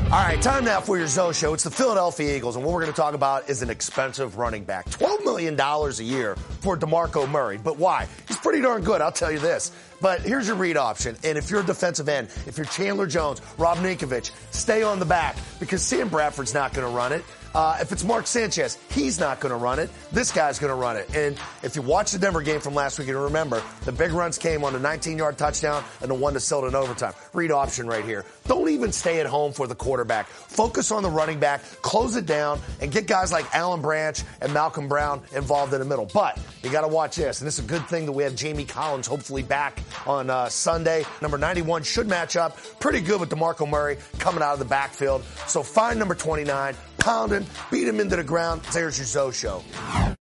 All right, time now for your Zoe Show. It's the Philadelphia Eagles, and what we're going to talk about is an expensive running back. $12 million a year for DeMarco Murray. But why? He's pretty darn good, I'll tell you this. But here's your read option. And if you're a defensive end, if you're Chandler Jones, Rob Ninkovich, stay on the back because Sam Bradford's not going to run it. If it's Mark Sanchez, he's not going to run it. This guy's going to run it. And if you watch the Denver game from last week, you remember the big runs came on the 19-yard touchdown and the one to Silva in overtime. Read option right here. Don't even stay at home for the quarterback. Focus on the running back, close it down, and get guys like Alan Branch and Malcolm Brown involved in the middle. But you got to watch this. And this is a good thing that we have Jamie Collins hopefully back on Sunday. Number 91 should match up pretty good with DeMarco Murray coming out of the backfield. So find number 29, pound him, beat him into the ground. There's your Zoe Show.